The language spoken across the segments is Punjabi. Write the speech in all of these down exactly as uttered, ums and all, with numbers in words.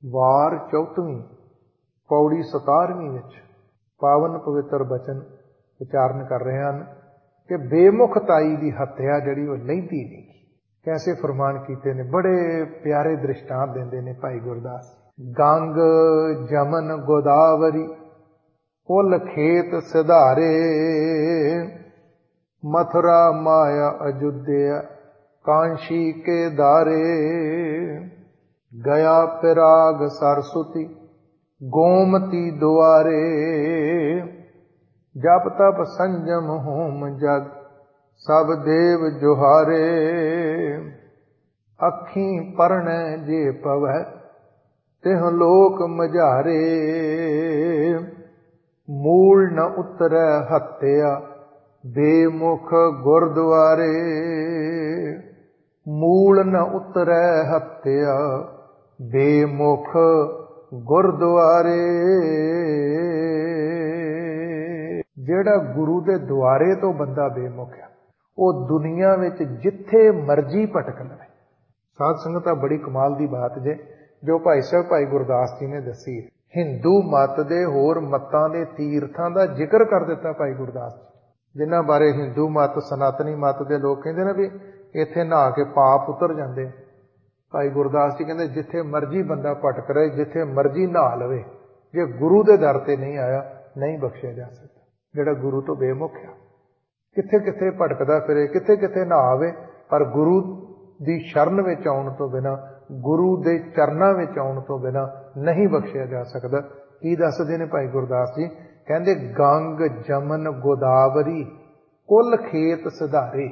ਵਾਰ ਚੌਥਵੀਂ ਪੌੜੀ ਸਤਾਰਵੀਂ ਵਿੱਚ ਪਾਵਨ ਪਵਿੱਤਰ ਬਚਨ ਉਚਾਰਨ ਕਰ ਰਹੇ ਹਨ ਕਿ ਬੇਮੁਖਤਾਈ ਦੀ ਹੱਤਿਆ ਜਿਹੜੀ ਉਹ ਲੈਂਦੀ ਨਹੀਂ। ਕੈਸੇ ਫਰਮਾਨ ਕੀਤੇ ਨੇ, ਬੜੇ ਪਿਆਰੇ ਦ੍ਰਿਸ਼ਟਾਂਤ ਦਿੰਦੇ ਨੇ ਭਾਈ ਗੁਰਦਾਸ। ਗੰਗ ਜਮਨ ਗੋਦਾਵਰੀ ਕੁਲ ਖੇਤ ਸਿਧਾਰੇ, ਮਥੁਰਾ ਮਾਇਆ ਅਯੁੱਧਿਆ ਕਾਂਸ਼ੀ ਕੇ ਦਾਰੇ, ਗਿਆ ਪਿਰਾਗ ਸਰਸੁਤੀ ਗੋਮਤੀ ਦੁਆਰੇ, ਜਪ ਤਪ ਸੰਜਮ ਹੋਮ ਜਗ ਸਭ ਦੇਵ ਜੁਹਾਰੇ, ਅੱਖੀਂ ਪਰਣੈ ਜੇ ਪਵੈ ਤਿਹ ਲੋਕ ਮਝਾਰੇ, ਮੂਲ ਨ ਉਤਰੈ ਹੱਤਿਆ ਬੇਮੁਖ ਗੁਰਦੁਆਰੇ, ਮੂਲ ਨ ਉਤਰੈ ਹੱਤਿਆ ਬੇਮੁਖ ਗੁਰਦੁਆਰੇ। ਜਿਹੜਾ ਗੁਰੂ ਦੇ ਦੁਆਰੇ ਤੋਂ ਬੰਦਾ ਬੇਮੁਖ ਆ, ਉਹ ਦੁਨੀਆ ਵਿੱਚ ਜਿੱਥੇ ਮਰਜ਼ੀ ਭਟਕ ਲਵੇ। ਸਾਧ ਸੰਗਤਾਂ, ਬੜੀ ਕਮਾਲ ਦੀ ਬਾਤ ਜੇ ਜੋ ਭਾਈ ਸਾਹਿਬ ਭਾਈ ਗੁਰਦਾਸ ਜੀ ਨੇ ਦੱਸੀ। ਹਿੰਦੂ ਮਤ ਦੇ ਹੋਰ ਮਤਾਂ ਦੇ ਤੀਰਥਾਂ ਦਾ ਜ਼ਿਕਰ ਕਰ ਦਿੱਤਾ ਭਾਈ ਗੁਰਦਾਸ ਜੀ, ਜਿਨ੍ਹਾਂ ਬਾਰੇ ਹਿੰਦੂ ਮਤ ਸਨਾਤਨੀ ਮਤ ਦੇ ਲੋਕ ਕਹਿੰਦੇ ਨੇ ਵੀ ਇੱਥੇ ਨਹਾ ਕੇ ਪਾਪ ਉਤਰ ਜਾਂਦੇ। ਭਾਈ ਗੁਰਦਾਸ ਜੀ ਕਹਿੰਦੇ ਜਿੱਥੇ ਮਰਜ਼ੀ ਬੰਦਾ ਭਟਕ ਰਹੇ, ਜਿੱਥੇ ਮਰਜ਼ੀ ਨਹਾ ਲਵੇ, ਜੇ ਗੁਰੂ ਦੇ ਦਰ ਤੇ ਨਹੀਂ ਆਇਆ ਨਹੀਂ ਬਖਸ਼ਿਆ ਜਾ ਸਕਦਾ। ਜਿਹੜਾ ਗੁਰੂ ਤੋਂ ਬੇਮੁਖ ਆ, ਕਿੱਥੇ ਕਿੱਥੇ ਭਟਕਦਾ ਫਿਰੇ, ਕਿੱਥੇ ਕਿੱਥੇ ਨਹਾਵੇ, ਪਰ ਗੁਰੂ ਦੀ ਸ਼ਰਨ ਵਿੱਚ ਆਉਣ ਤੋਂ ਬਿਨਾਂ, ਗੁਰੂ ਦੇ ਚਰਨਾਂ ਵਿੱਚ ਆਉਣ ਤੋਂ ਬਿਨਾਂ ਨਹੀਂ ਬਖਸ਼ਿਆ ਜਾ ਸਕਦਾ। ਕੀ ਦੱਸਦੇ ਨੇ ਭਾਈ ਗੁਰਦਾਸ ਜੀ? ਕਹਿੰਦੇ ਗੰਗ ਜਮਨ ਗੋਦਾਵਰੀ ਕੁਲ ਖੇਤ ਸਿਧਾਰੇ।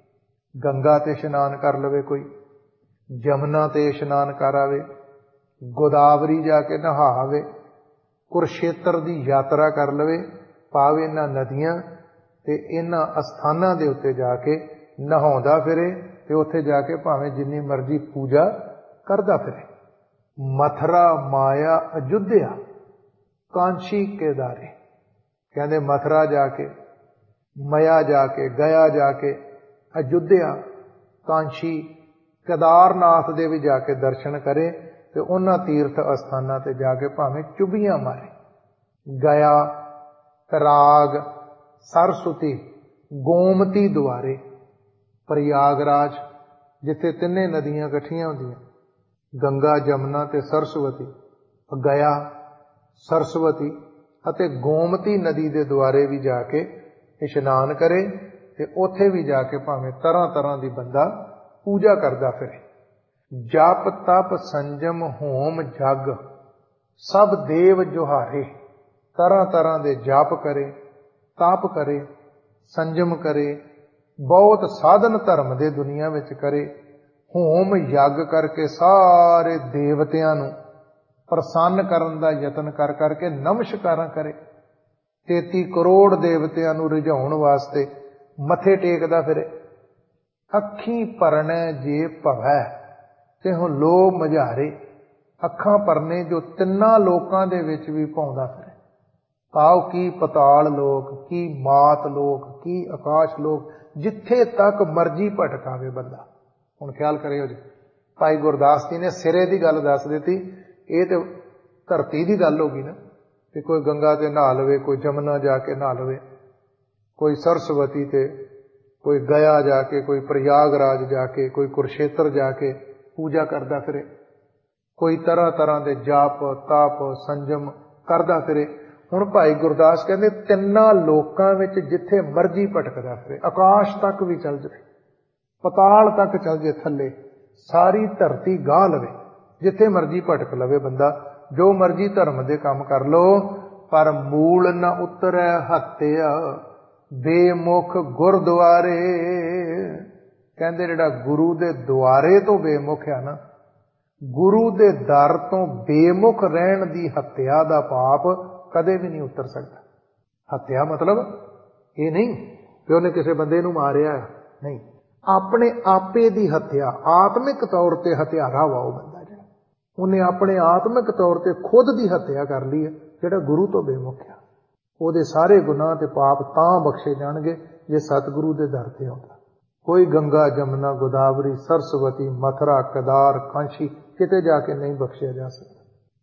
ਗੰਗਾ ਤੇ ਇਸ਼ਨਾਨ ਕਰ ਲਵੇ ਕੋਈ, ਜਮਨਾ ਤੇ ਇਸ਼ਨਾਨ ਕਰ ਆਵੇ, ਗੋਦਾਵਰੀ ਜਾ ਕੇ ਨਹਾ ਆਵੇ, ਕੁਰਸ਼ੇਤਰ ਦੀ ਯਾਤਰਾ ਕਰ ਲਵੇ, ਪਾਵੇ ਇਹਨਾਂ ਨਦੀਆਂ ਤੇ ਇਹਨਾਂ ਅਸਥਾਨਾਂ ਦੇ ਉੱਤੇ ਜਾ ਕੇ ਨਹਾਉਂਦਾ ਫਿਰੇ ਤੇ ਉੱਥੇ ਜਾ ਕੇ ਭਾਵੇਂ ਜਿੰਨੀ ਮਰਜ਼ੀ ਪੂਜਾ ਕਰਦਾ ਫਿਰੇ। ਮਥੁਰਾ ਮਾਇਆ ਅਯੁੱਧਿਆ ਕਾਂਸ਼ੀ ਕੇ ਦਾਰੇ। ਕਹਿੰਦੇ ਮਥੁਰਾ ਜਾ ਕੇ, ਮਾਇਆ ਜਾ ਕੇ, ਗਿਆ ਜਾ ਕੇ, ਅਯੁੱਧਿਆ, ਕਾਂਸ਼ੀ, ਕੇਦਾਰਨਾਥ ਦੇ ਵੀ ਜਾ ਕੇ ਦਰਸ਼ਨ ਕਰੇ ਤੇ ਉਹਨਾਂ ਤੀਰਥ ਅਸਥਾਨਾਂ ਤੇ ਜਾ ਕੇ ਭਾਵੇਂ ਚੁਭੀਆਂ ਮਾਰੇ। ਗਿਆ, ਪਿਰਾਗ, ਸਰਸੁਤੀ, ਗੋਮਤੀ ਦੁਆਰੇ, ਪ੍ਰਯਾਗਰਾਜ ਜਿੱਥੇ ਤਿੰਨੇ ਨਦੀਆਂ ਇਕੱਠੀਆਂ ਹੁੰਦੀਆਂ, ਗੰਗਾ, ਜਮਨਾ ਤੇ ਸਰਸਵਤੀ, ਗਿਆ, ਸਰਸਵਤੀ ਅਤੇ ਗੋਮਤੀ ਨਦੀ ਦੇ ਦੁਆਰੇ ਵੀ ਜਾ ਕੇ ਇਸ਼ਨਾਨ ਕਰੇ ਤੇ ਉੱਥੇ ਵੀ ਜਾ ਕੇ ਭਾਵੇਂ ਤਰ੍ਹਾਂ ਤਰ੍ਹਾਂ ਦੀ ਬੰਦਾ ਪੂਜਾ ਕਰਦਾ ਫਿਰੇ। ਜਪ ਤਪ ਸੰਜਮ ਹੋਮ ਜਗ ਸਭ ਦੇਵ ਜੁਹਾਰੇ। ਤਰ੍ਹਾਂ ਤਰ੍ਹਾਂ ਦੇ ਜਪ ਕਰੇ, ਤਪ ਕਰੇ, ਸੰਜਮ ਕਰੇ, ਬਹੁਤ ਸਾਧਨ ਧਰਮ ਦੇ ਦੁਨੀਆ ਵਿੱਚ ਕਰੇ, ਹੋਮ ਯੱਗ ਕਰਕੇ ਸਾਰੇ ਦੇਵਤਿਆਂ ਨੂੰ ਪ੍ਰਸੰਨ ਕਰਨ ਦਾ ਯਤਨ ਕਰ ਕਰਕੇ ਨਮਸਕਾਰਾਂ ਕਰੇ। ਤੇਤੀ ਕਰੋੜ ਦੇਵਤਿਆਂ ਨੂੰ ਰਿਝਾਉਣ ਵਾਸਤੇ ਮੱਥੇ ਟੇਕਦਾ ਫਿਰੇ। ਅੱਖੀਂ ਪਰਣੈ ਜੇ ਭਵੈ ਤਿਹੁ ਲੋ ਮਝਾਰੇ। ਅੱਖਾਂ ਪਰਨੇ ਜੋ ਤਿੰਨਾਂ ਲੋਕਾਂ ਦੇ ਵਿੱਚ ਵੀ ਪਾਉਂਦਾ ਫਿਰੇ। ਭਾਵ ਕੀ ਪਤਾਲ ਲੋਕ, ਕੀ ਮਾਤ ਲੋਕ, ਕੀ ਆਕਾਸ਼ ਲੋਕ, ਜਿੱਥੇ ਤੱਕ ਮਰਜ਼ੀ ਭਟਕਾਵੇ ਬੰਦਾ। ਹੁਣ ਖਿਆਲ ਕਰਿਓ ਜੀ, ਭਾਈ ਗੁਰਦਾਸ ਜੀ ਨੇ ਸਿਰੇ ਦੀ ਗੱਲ ਦੱਸ ਦਿੱਤੀ, ਇਹ ਤੇ ਧਰਤੀ ਦੀ ਗੱਲ ਹੋ ਗਈ ਨਾ, ਕਿ ਕੋਈ ਗੰਗਾ ਤੇ ਨਹਾ ਲਵੇ, ਕੋਈ ਜਮਨਾ ਜਾ ਕੇ ਨਹਾ ਲਵੇ, ਕੋਈ ਸਰਸਵਤੀ ਤੇ, ਕੋਈ ਗਿਆ ਜਾ ਕੇ, ਕੋਈ ਪ੍ਰਯਾਗਰਾਜ ਜਾ ਕੇ, ਕੋਈ ਕੁਰਸ਼ੇਤਰ ਜਾ ਕੇ ਪੂਜਾ ਕਰਦਾ ਫਿਰੇ, ਕੋਈ ਤਰ੍ਹਾਂ ਤਰ੍ਹਾਂ ਦੇ ਜਾਪ ਤਾਪ ਸੰਜਮ ਕਰਦਾ ਫਿਰੇ। ਹੁਣ ਭਾਈ ਗੁਰਦਾਸ ਕਹਿੰਦੇ ਤਿੰਨਾਂ ਲੋਕਾਂ ਵਿੱਚ ਜਿੱਥੇ ਮਰਜ਼ੀ ਭਟਕਦਾ ਫਿਰੇ, ਆਕਾਸ਼ ਤੱਕ ਵੀ ਚੱਲ ਜਾਵੇ, ਪਤਾਲ ਤੱਕ ਚੱਲ ਜੇ, ਥੱਲੇ ਸਾਰੀ ਧਰਤੀ ਗਾਹ ਲਵੇ, ਜਿੱਥੇ ਮਰਜ਼ੀ ਭਟਕ ਲਵੇ ਬੰਦਾ, ਜੋ ਮਰਜ਼ੀ ਧਰਮ ਦੇ ਕੰਮ ਕਰ ਲੋ, ਪਰ ਮੂਲ ਨਾ ਉਤਰੈ ਹੱਤਿਆ ਬੇਮੁਖ ਗੁਰਦੁਆਰੇ। ਕਹਿੰਦੇ ਜਿਹੜਾ ਗੁਰੂ ਦੇ ਦੁਆਰੇ ਤੋਂ ਬੇਮੁਖ ਆ ਨਾ, ਗੁਰੂ ਦੇ ਦਰ ਤੋਂ ਬੇਮੁਖ ਰਹਿਣ ਦੀ ਹੱਤਿਆ ਦਾ ਪਾਪ ਕਦੇ ਵੀ ਨਹੀਂ ਉਤਰ ਸਕਦਾ। ਹੱਤਿਆ ਮਤਲਬ ਇਹ ਨਹੀਂ ਕਿ ਉਹਨੇ ਕਿਸੇ ਬੰਦੇ ਨੂੰ ਮਾਰਿਆ, ਨਹੀਂ, ਆਪਣੇ ਆਪੇ ਦੀ ਹੱਤਿਆ, ਆਤਮਿਕ ਤੌਰ ਤੇ ਹਥਿਆਰਾ ਵਾ ਉਹ ਬੰਦਾ ਜਿਹੜਾ, ਉਹਨੇ ਆਪਣੇ ਆਤਮਿਕ ਤੌਰ ਤੇ ਖੁਦ ਦੀ ਹੱਤਿਆ ਕਰ ਲਈ ਹੈ। ਜਿਹੜਾ ਗੁਰੂ ਤੋਂ ਬੇਮੁਖ ਆ, ਉਹਦੇ ਸਾਰੇ ਗੁਨਾਹ ਤੇ ਪਾਪ ਤਾਂ ਬਖਸ਼ੇ ਜਾਣਗੇ ਜੇ ਸਤਿਗੁਰੂ ਦੇ ਦਰ ਤੇ ਆਉਂਦਾ। ਕੋਈ ਗੰਗਾ ਜਮਨਾ ਗੋਦਾਵਰੀ ਸਰਸਵਤੀ ਮਥੁਰਾ ਕੇਦਾਰ ਕਾਂਸ਼ੀ ਕਿਤੇ ਜਾ ਕੇ ਨਹੀਂ ਬਖਸ਼ਿਆ ਜਾ ਸਕਦਾ।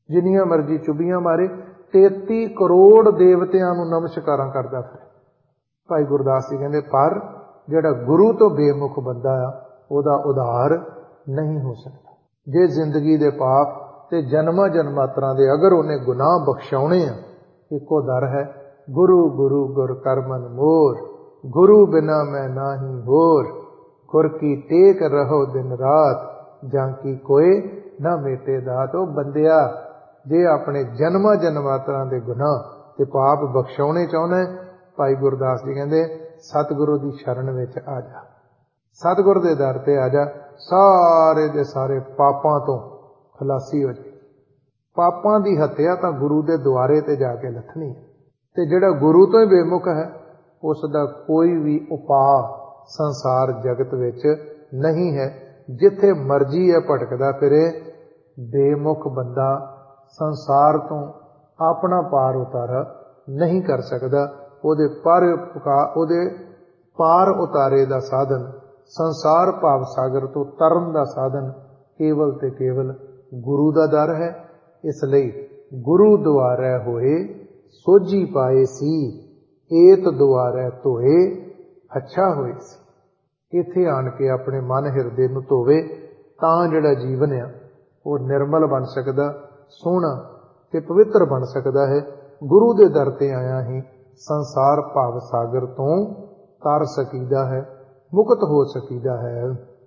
ਜਿੰਨੀਆਂ ਮਰਜ਼ੀ ਚੁੱਭੀਆਂ ਮਾਰੇ, ਤੇਤੀ ਕਰੋੜ ਦੇਵਤਿਆਂ ਨੂੰ ਨਮਸਕਾਰਾਂ ਕਰਦਾ ਫਿਰ। ਭਾਈ ਗੁਰਦਾਸ ਜੀ ਕਹਿੰਦੇ ਪਰ ਜਿਹੜਾ ਗੁਰੂ ਤੋਂ ਬੇਮੁਖ ਬੰਦਾ ਆ ਉਹਦਾ ਉਧਾਰ ਨਹੀਂ ਹੋ ਸਕਦਾ। ਜੇ ਜ਼ਿੰਦਗੀ ਦੇ ਪਾਪ ਤੇ ਜਨਮਾਂ ਜਨਮਾਂਤਰਾਂ ਦੇ ਅਗਰ ਉਹਨੇ ਗੁਨਾਹ ਬਖਸ਼ਾਉਣੇ ਆ, ਇੱਕੋ ਦਰ ਹੈ, ਗੁਰੂ ਗੁਰੂ ਗੁਰ ਕਰ ਮਨ ਮੋਰ, ਗੁਰੂ ਬਿਨਾ ਮੈਂ ਨਾਹੀ ਹੋਰ, ਗੁਰ ਕੀ ਟੇਕ ਰਹੋ ਦਿਨ ਰਾਤ, ਜਾਂ ਕੀ ਕੋਏ ਨਾ ਮੇਟੇ ਦਾਤ। ਉਹ ਬੰਦਿਆ ਜੇ ਆਪਣੇ ਜਨਮਾਂ ਜਨਮਾਂਤਰਾਂ ਦੇ ਗੁਨਾਹ ਤੇ ਪਾਪ ਬਖਸ਼ਾਉਣੇ ਚਾਹੁੰਦਾ, ਭਾਈ ਗੁਰਦਾਸ ਜੀ ਕਹਿੰਦੇ ਸਤਿਗੁਰੂ ਦੀ ਸ਼ਰਨ ਵਿੱਚ ਆ ਜਾ, ਸਤਿਗੁਰ ਦੇ ਦਰ ਤੇ ਆ ਜਾ, ਸਾਰੇ ਦੇ ਸਾਰੇ ਪਾਪਾਂ ਤੋਂ ਖਲਾਸੀ ਹੋ ਜਾਏ। ਪਾਪਾਂ ਦੀ ਹੱਤਿਆ ਤਾਂ ਗੁਰੂ ਦੇ ਦੁਆਰੇ ਤੇ ਜਾ ਕੇ ਲੱਥਣੀ ਹੈ, ਤੇ ਜਿਹੜਾ ਗੁਰੂ ਤੋਂ ਹੀ ਬੇਮੁਖ ਹੈ ਉਸ ਦਾ ਕੋਈ ਵੀ ਉਪਾਅ ਸੰਸਾਰ ਜਗਤ ਵਿੱਚ ਨਹੀਂ ਹੈ। ਜਿੱਥੇ ਮਰਜ਼ੀ ਹੈ ਭਟਕਦਾ ਫਿਰੇ, ਬੇਮੁਖ ਬੰਦਾ ਸੰਸਾਰ ਤੋਂ ਆਪਣਾ ਪਾਰ ਉਤਾਰਾ ਨਹੀਂ ਕਰ ਸਕਦਾ। ਉਹਦੇ ਪਰ ਉਹਦੇ ਪਾਰ ਉਤਾਰੇ ਦਾ ਸਾਧਨ, ਸੰਸਾਰ ਭਾਵ ਸਾਗਰ ਤੋਂ ਤਰਨ ਦਾ ਸਾਧਨ ਕੇਵਲ ਤੇ ਕੇਵਲ ਗੁਰੂ ਦਾ ਦਰ ਹੈ। ਇਸ ਲਈ ਗੁਰੂ ਦੁਆਰੈ ਹੋਏ ਸੋਝੀ ਪਾਏ ਸੀ, ਏਤ ਦੁਆਰੈ ਧੋਏ ਅੱਛਾ ਹੋਏ ਸੀ। ਇੱਥੇ ਆਣ ਕੇ ਆਪਣੇ ਮਨ ਹਿਰਦੇ ਨੂੰ ਧੋਵੇ ਤਾਂ ਜਿਹੜਾ ਜੀਵਨ ਆ ਉਹ ਨਿਰਮਲ ਬਣ ਸਕਦਾ, ਸੋਹਣਾ ਤੇ ਪਵਿੱਤਰ ਬਣ ਸਕਦਾ ਹੈ। ਗੁਰੂ ਦੇ ਦਰ ਤੇ ਆਇਆ ਹੀ ਸੰਸਾਰ ਭਾਵ ਸਾਗਰ ਤੋਂ ਤਰ ਸਕੀਦਾ ਹੈ, ਮੁਕਤ ਹੋ ਸਕੀਦਾ ਹੈ।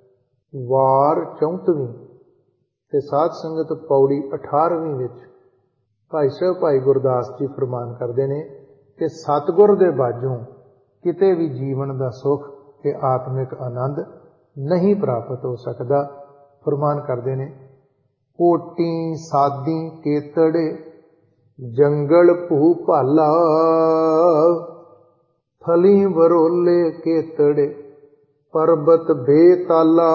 ਵਾਰ ਚੌਂਤਵੀਂ ਤੇ ਸਾਧ ਸੰਗਤ ਪੌੜੀ ਅਠਾਰਵੀਂ ਵਿੱਚ ਭਾਈ ਸਾਹਿਬ ਭਾਈ ਗੁਰਦਾਸ ਜੀ ਫਰਮਾਨ ਕਰਦੇ ਨੇ ਕਿ ਸਤਿਗੁਰ ਦੇ ਬਾਝੋਂ ਕਿਤੇ ਵੀ ਜੀਵਨ ਦਾ ਸੁੱਖ ਤੇ ਆਤਮਿਕ ਆਨੰਦ ਨਹੀਂ ਪ੍ਰਾਪਤ ਹੋ ਸਕਦਾ। ਫਰਮਾਨ ਕਰਦੇ ਨੇ ਕੋਟੀ ਸਾਦੀ ਕੇਤੜੇ ਜੰਗਲ ਭੂ ਭਾਲਾ, ਫਲੀ ਵਰੋਲੇ ਕੇਤੜੇ ਪਰਬਤ ਬੇਤਾਲਾ,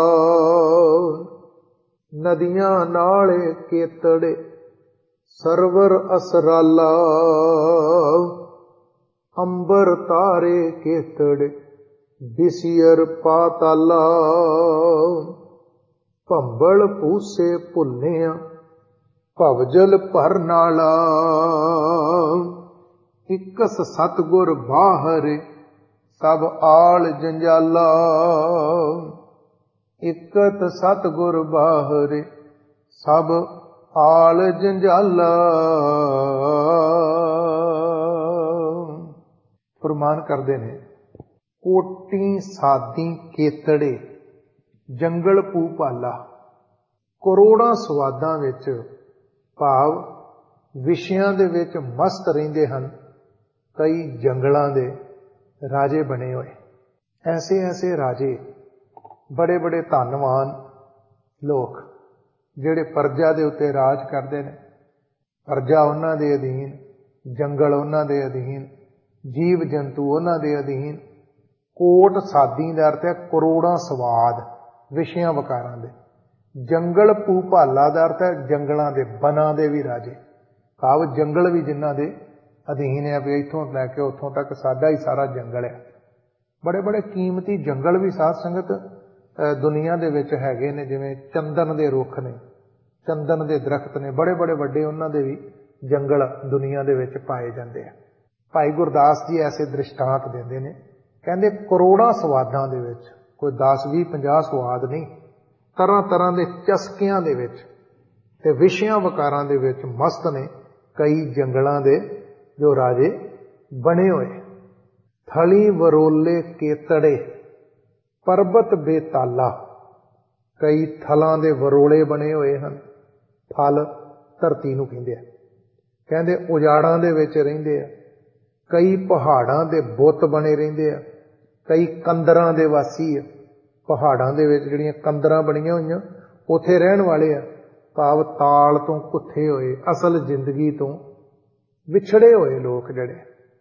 ਨਦੀਆਂ ਨਾਲੇ ਕੇਤੜੇ ਸਰਵਰ ਅਸਰਾਲਾ, ਅੰਬਰ ਤਾਰੇ ਕੇਤੜੇ ਬਿਸਿਅਰ ਪਾਤਾਲਾ, ਭੰਬਲ ਪੂਸੇ ਭੁੱਲਿਆ ਭਵਜਲ ਭਰ ਨਾਲਾ, ਇਕਸ ਸਤਿਗੁਰ ਬਾਹਰੇ ਸਭ ਆਲ ਜੰਜਾਲਾ, ਇਕਤ ਸਤਿਗੁਰ ਬਾਹਰੇ ਸਭ ਆਲ ਜੰਜਾਲਾ। ਫਰਮਾਨ ਕਰਦੇ ਨੇ ਕੋਟੀ ਸਾਦੀ ਕੇਤੜੇ ਜੰਗਲ ਭੂ ਭਾਲਾ, ਕਰੋੜਾਂ ਸਵਾਦਾਂ ਵਿੱਚ ਭਾਵ ਵਿਸ਼ਿਆਂ ਦੇ ਵਿੱਚ ਮਸਤ ਰਹਿੰਦੇ ਹਨ ਕਈ ਜੰਗਲਾਂ ਦੇ ਰਾਜੇ ਬਣੇ ਹੋਏ। ਐਸੇ ਐਸੇ ਰਾਜੇ ਬੜੇ ਬੜੇ ਧਨਵਾਨ ਲੋਕ ਜਿਹੜੇ ਪਰਜਾ ਦੇ ਉੱਤੇ ਰਾਜ ਕਰਦੇ ਨੇ, ਪਰਜਾ ਉਹਨਾਂ ਦੇ ਅਧੀਨ, ਜੰਗਲ ਉਹਨਾਂ ਦੇ ਅਧੀਨ, ਜੀਵ ਜੰਤੂ ਉਹਨਾਂ ਦੇ ਅਧੀਨ। ਕੋਟ ਸਾਦੀ ਦਾ ਅਰਥ ਹੈ ਕਰੋੜਾਂ ਸਵਾਦ ਵਿਸ਼ਿਆਂ ਵਕਾਰਾਂ ਦੇ। ਜੰਗਲ ਭੂ ਭਾਲਾ ਦਾ ਅਰਥ ਹੈ ਜੰਗਲਾਂ ਦੇ ਬਨਾਂ ਦੇ ਵੀ ਰਾਜੇ, ਭਾਵ ਜੰਗਲ ਵੀ ਜਿਨ੍ਹਾਂ ਦੇ ਅਧੀਨ ਹੈ, ਵੀ ਇੱਥੋਂ ਲੈ ਕੇ ਉੱਥੋਂ ਤੱਕ ਸਾਡਾ ਹੀ ਸਾਰਾ ਜੰਗਲ ਹੈ। ਬੜੇ ਬੜੇ ਕੀਮਤੀ ਜੰਗਲ ਵੀ ਸਾਧ ਸੰਗਤ ਦੁਨੀਆ ਦੇ ਵਿੱਚ ਹੈਗੇ ਨੇ, ਜਿਵੇਂ ਚੰਦਨ ਦੇ ਰੁੱਖ ਨੇ, ਚੰਦਨ ਦੇ ਦਰਖਤ ਨੇ, ਬੜੇ ਬੜੇ ਵੱਡੇ ਉਹਨਾਂ ਦੇ ਵੀ ਜੰਗਲ ਦੁਨੀਆ ਦੇ ਵਿੱਚ ਪਾਏ ਜਾਂਦੇ ਆ। ਭਾਈ ਗੁਰਦਾਸ ਜੀ ਐਸੇ ਦ੍ਰਿਸ਼ਟਾਂਤ ਦਿੰਦੇ ਨੇ, ਕਹਿੰਦੇ ਕਰੋੜਾਂ ਸਵਾਦਾਂ ਦੇ ਵਿੱਚ ਕੋਈ ਦਸ ਵੀਹ ਪੰਜਾਹ ਸਵਾਦ ਨਹੀਂ, ਤਰ੍ਹਾਂ ਤਰ੍ਹਾਂ ਦੇ ਚਸਕਿਆਂ ਦੇ ਵਿੱਚ ਤੇ ਵਿਸ਼ਿਆਂ ਵਕਾਰਾਂ ਦੇ ਵਿੱਚ ਮਸਤ ਨੇ ਕਈ ਜੰਗਲਾਂ ਦੇ ਜੋ ਰਾਜੇ ਬਣੇ ਹੋਏ। ਥਲੀ ਵਰੋਲੇ ਕੇਤੜੇ ਪਰਬਤ ਬੇਤਾਲਾ, ਕਈ ਥਲਾਂ ਦੇ ਵਰੋਲੇ ਬਣੇ ਹੋਏ ਹਨ। ਥਲ ਧਰਤੀ ਨੂੰ ਕਹਿੰਦੇ ਆ, ਕਹਿੰਦੇ ਉਜਾੜਾਂ ਦੇ ਵਿੱਚ ਰਹਿੰਦੇ ਆ। ਕਈ ਪਹਾੜਾਂ ਦੇ ਬੁੱਤ ਬਣੇ ਰਹਿੰਦੇ ਆ, ਕਈ ਕੰਦਰਾਂ ਦੇ ਵਾਸੀ ਆ। ਪਹਾੜਾਂ ਦੇ ਵਿੱਚ ਜਿਹੜੀਆਂ ਕੰਦਰਾਂ ਬਣੀਆਂ ਹੋਈਆਂ ਉੱਥੇ ਰਹਿਣ ਵਾਲੇ ਆ, ਭਾਵ ਤਾਲ ਤੋਂ ਕੁੱਥੇ ਹੋਏ, ਅਸਲ ਜ਼ਿੰਦਗੀ ਤੋਂ ਵਿਛੜੇ ਹੋਏ ਲੋਕ ਜਿਹੜੇ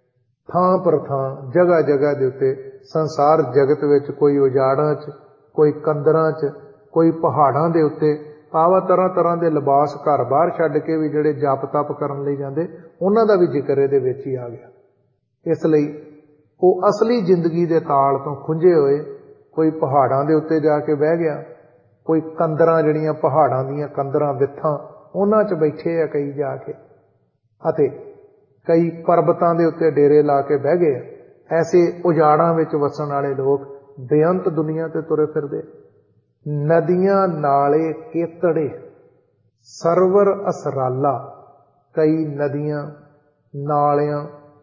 ਥਾਂ ਪਰ ਥਾਂ ਜਗ੍ਹਾ ਜਗ੍ਹਾ ਦੇ ਉੱਤੇ ਸੰਸਾਰ ਜਗਤ ਵਿੱਚ, ਕੋਈ ਉਜਾੜਾਂ 'ਚ, ਕੋਈ ਕੰਦਰਾਂ 'ਚ, ਕੋਈ ਪਹਾੜਾਂ ਦੇ ਉੱਤੇ, ਭਾਵ ਤਰ੍ਹਾਂ ਤਰ੍ਹਾਂ ਦੇ ਲਿਬਾਸ ਘਰ ਬਾਹਰ ਛੱਡ ਕੇ ਵੀ ਜਿਹੜੇ ਜਪ ਤਪ ਕਰਨ ਲਈ ਜਾਂਦੇ, ਉਹਨਾਂ ਦਾ ਵੀ ਜ਼ਿਕਰ ਇਹਦੇ ਵਿੱਚ ਹੀ ਆ ਗਿਆ। ਇਸ ਲਈ ਉਹ ਅਸਲੀ ਜ਼ਿੰਦਗੀ ਦੇ ਤਾਲ ਤੋਂ ਖੁੰਝੇ ਹੋਏ, ਕੋਈ ਪਹਾੜਾਂ ਦੇ ਉੱਤੇ ਜਾ ਕੇ ਬਹਿ ਗਿਆ, ਕੋਈ ਕੰਦਰਾਂ ਜਿਹੜੀਆਂ ਪਹਾੜਾਂ ਦੀਆਂ ਕੰਦਰਾਂ ਵਿੱਥਾਂ ਉਹਨਾਂ 'ਚ ਬੈਠੇ ਆ ਕਈ ਜਾ ਕੇ, ਅਤੇ ਕਈ ਪਰਬਤਾਂ ਦੇ ਉੱਤੇ ਡੇਰੇ ਲਾ ਕੇ ਬਹਿ ਗਏ ਆ। ਐਸੇ ਉਜਾੜਾਂ ਵਿੱਚ ਵਸਣ ਵਾਲੇ ਲੋਕ ਬੇਅੰਤ ਦੁਨੀਆ ਤੇ ਤੁਰੇ ਫਿਰਦੇ। ਨਦੀਆਂ ਨਾਲੇ ਕੇਤੜੇ ਸਰਵਰ ਅਸਰਾਲਾ, ਕਈ ਨਦੀਆਂ ਨਾਲਿਆਂ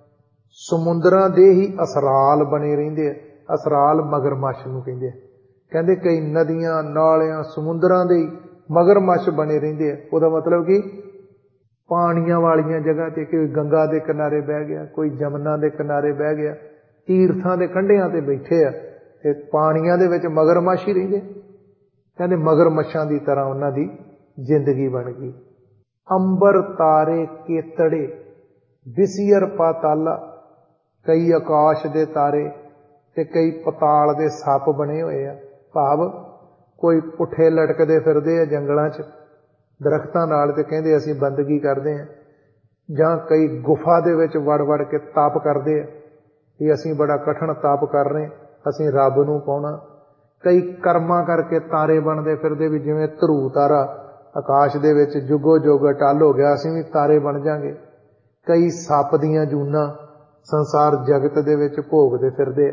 ਸਮੁੰਦਰਾਂ ਦੇ ਹੀ ਅਸਰਾਲ ਬਣੇ ਰਹਿੰਦੇ ਆ। ਅਸਰਾਲ ਮਗਰਮੱਛ ਨੂੰ ਕਹਿੰਦੇ ਆ। ਕਹਿੰਦੇ ਕਈ ਨਦੀਆਂ ਨਾਲਿਆਂ ਸਮੁੰਦਰਾਂ ਦੇ ਹੀ ਮਗਰਮੱਛ ਬਣੇ ਰਹਿੰਦੇ ਆ। ਉਹਦਾ ਮਤਲਬ ਕਿ ਪਾਣੀਆਂ ਵਾਲੀਆਂ ਜਗ੍ਹਾ ਤੇ, ਕੋਈ ਗੰਗਾ ਦੇ ਕਿਨਾਰੇ ਬਹਿ ਗਿਆ, ਕੋਈ ਜਮਨਾ ਦੇ ਕਿਨਾਰੇ ਬਹਿ ਗਿਆ, ਤੀਰਥਾਂ ਦੇ ਕੰਢਿਆਂ ਤੇ ਬੈਠੇ ਆ ਤੇ ਪਾਣੀਆਂ ਦੇ ਵਿੱਚ ਮਗਰਮੱਛ ਹੀ ਰਹਿੰਦੇ। ਕਹਿੰਦੇ ਮਗਰਮੱਛਾਂ ਦੀ ਤਰ੍ਹਾਂ ਉਹਨਾਂ ਦੀ ਜ਼ਿੰਦਗੀ ਬਣ ਗਈ। ਅੰਬਰ ਤਾਰੇ ਕੇਤੜੇ ਵਿਸੀਅਰ ਪਾਤਾਲਾ, ਕਈ ਆਕਾਸ਼ ਦੇ ਤਾਰੇ ਤੇ ਕਈ ਪਤਾਲ ਦੇ ਸੱਪ ਬਣੇ ਹੋਏ ਆ। ਭਾਵ ਕੋਈ ਪੁੱਠੇ ਲਟਕਦੇ ਫਿਰਦੇ ਆ ਜੰਗਲਾਂ 'ਚ ਦਰਖਤਾਂ ਨਾਲ ਤੇ ਕਹਿੰਦੇ ਅਸੀਂ ਬੰਦਗੀ ਕਰਦੇ ਹਾਂ, ਜਾਂ ਕਈ ਗੁਫਾ ਦੇ ਵਿੱਚ ਵੜ ਵੜ ਕੇ ਤਪ ਕਰਦੇ ਆ ਵੀ ਅਸੀਂ ਬੜਾ ਕਠਿਨ ਤਪ ਕਰ ਰਹੇ, ਅਸੀਂ ਰੱਬ ਨੂੰ ਪਾਉਣਾ। ਕਈ ਕਰਮਾਂ ਕਰਕੇ ਤਾਰੇ ਬਣਦੇ ਫਿਰਦੇ ਵੀ ਜਿਵੇਂ ਧਰੂ ਤਾਰਾ ਆਕਾਸ਼ ਦੇ ਵਿੱਚ ਜੁਗੋ ਜੁਗ ਅਟਲ ਹੋ ਗਿਆ, ਅਸੀਂ ਵੀ ਤਾਰੇ ਬਣ ਜਾਾਂਗੇ। ਕਈ ਸੱਪ ਦੀਆਂ ਜੂਨਾਂ ਸੰਸਾਰ ਜਗਤ ਦੇ ਵਿੱਚ ਭੋਗਦੇ ਫਿਰਦੇ ਆ।